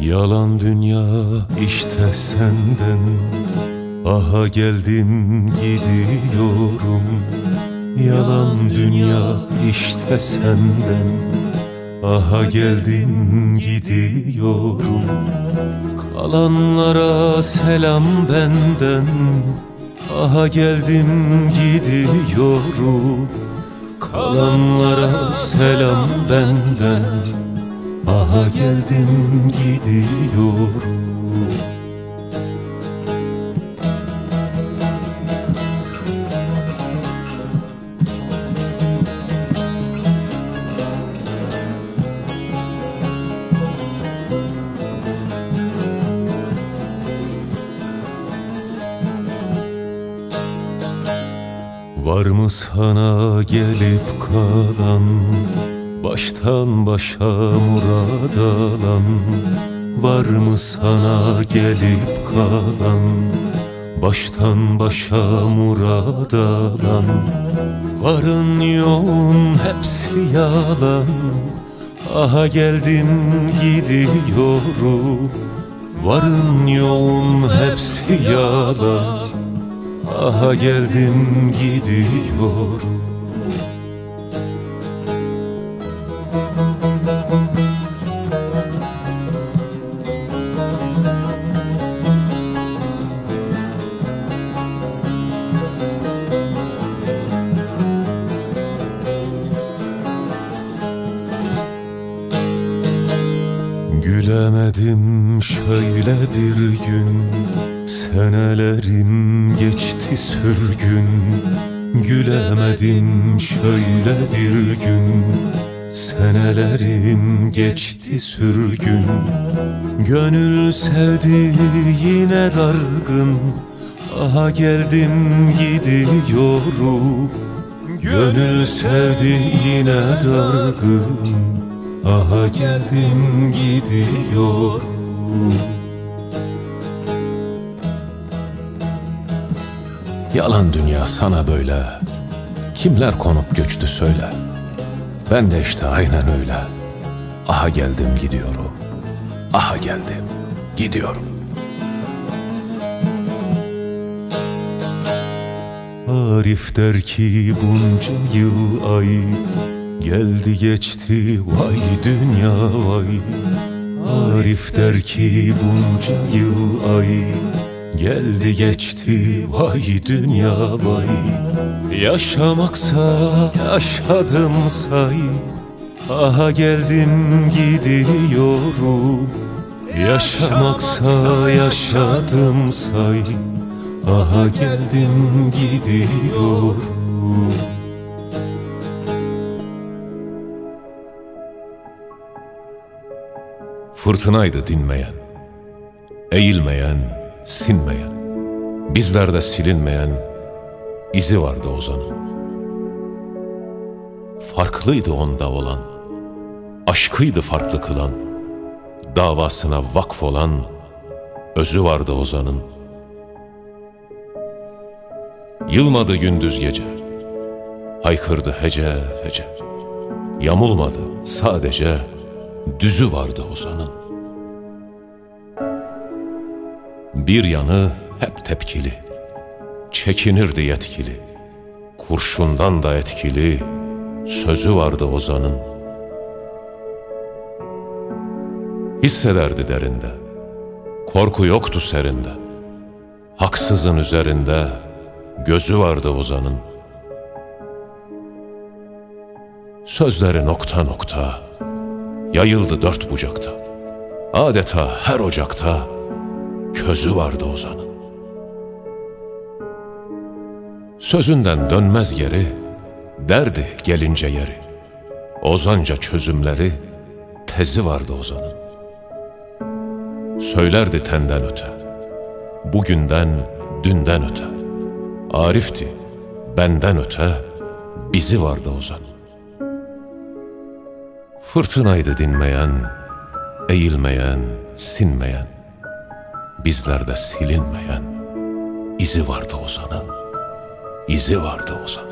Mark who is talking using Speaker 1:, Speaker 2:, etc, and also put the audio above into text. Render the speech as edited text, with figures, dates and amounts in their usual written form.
Speaker 1: Yalan dünya işte senden, aha geldim gidiyorum. Yalan dünya işte senden, aha geldim gidiyorum. Kalanlara selam benden, aha geldim gidiyorum. Kalanlara selam benden, aha geldim gidiyorum. Var mı sana gelip kalan, baştan başa murad alan? Var mı sana gelip kalan, baştan başa murad alan? Varın yoğun hepsi yalan, aha geldim gidiyorum. Varın yoğun hepsi yalan, aha geldim gidiyorum. Gülemedim şöyle bir gün, senelerim geçti sürgün. Gülemedim şöyle bir gün, senelerim geçti sürgün. Gönül sevdi yine dargın, aha geldim gidiyorum. Gönül sevdi yine dargın, aha geldim gidiyorum.
Speaker 2: Yalan dünya sana böyle, kimler konup göçtü söyle. Ben de işte aynen öyle, aha geldim gidiyorum. Aha geldim gidiyorum.
Speaker 1: Arif der ki bunca yıl ay, geldi geçti vay dünya vay. Arif der ki bunca yıl ay, geldi geçti vay dünya vay. Yaşamaksa yaşadım say, aha geldim gidiyorum. Yaşamaksa yaşadım say, aha geldim gidiyorum.
Speaker 2: Fırtınaydı dinmeyen, eğilmeyen, sinmeyen, bizlerde silinmeyen izi vardı Ozan'ın. Farklıydı onda olan, aşkıydı farklı kılan, davasına vakf olan özü vardı Ozan'ın. Yılmadı gündüz gece, haykırdı hece hece, yamulmadı sadece düzü vardı Ozan'ın. Bir yanı hep tepkili, çekinirdi yetkili, kurşundan da etkili sözü vardı Ozan'ın. Hissederdi derinde, korku yoktu serinde, haksızın üzerinde gözü vardı Ozan'ın. Sözleri nokta nokta, yayıldı dört bucakta, adeta her ocakta közü vardı Ozan'ın. Sözünden dönmez geri, derdi gelince yeri, ozanca çözümleri tezi vardı Ozan'ın. Söylerdi tenden öte, bugünden dünden öte, Arif'ti benden öte bizi vardı Ozan'ın. Fırtınaydı dinmeyen, eğilmeyen, sinmeyen, bizlerde silinmeyen izi vardı Ozan'ın, izi vardı Ozan.